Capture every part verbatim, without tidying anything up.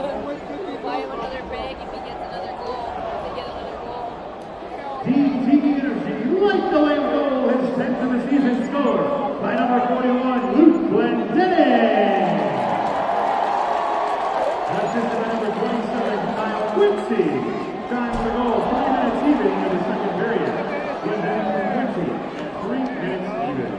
buy him another bag if he gets another goal. If they get another goal. D T Energy, light the way goal, his tenth of the season score by number forty-one, Luke Glendening. Assisted by number twenty-seven, Kyle Quincy. Time for the goal, three minutes even into the second period. Glendening from Quincy at three minutes even.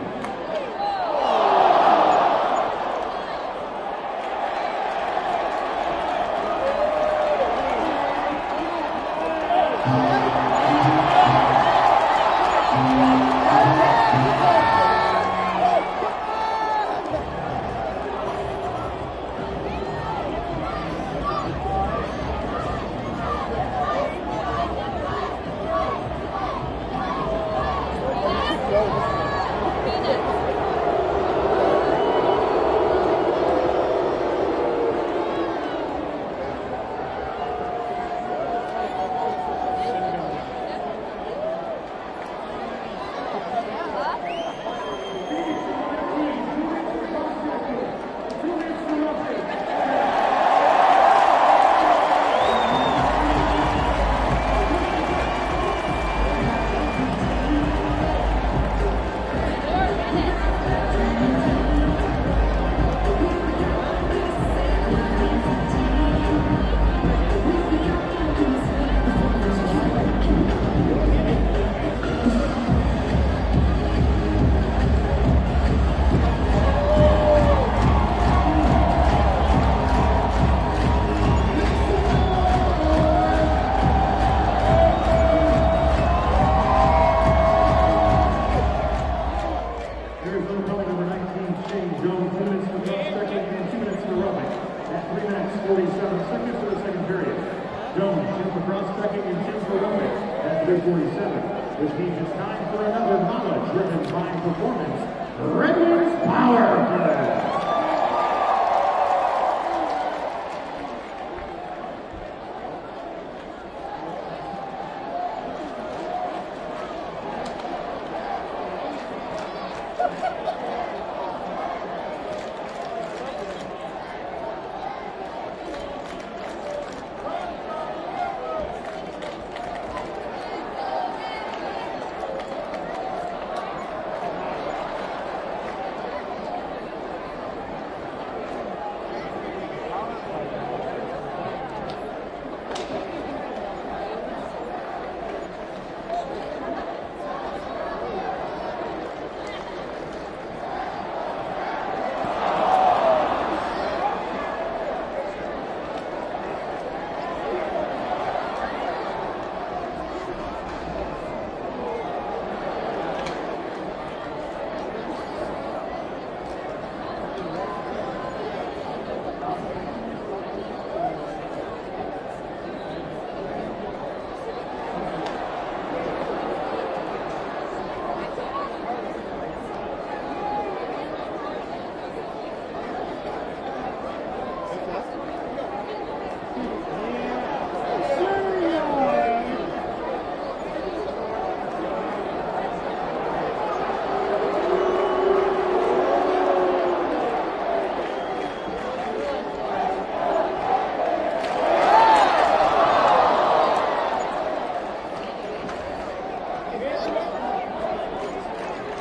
Which means it's time for another mama-driven fine performance. Redlands Power Play.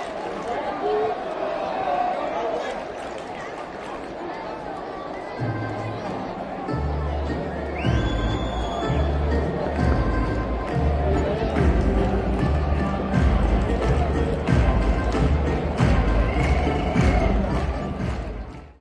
Thank you.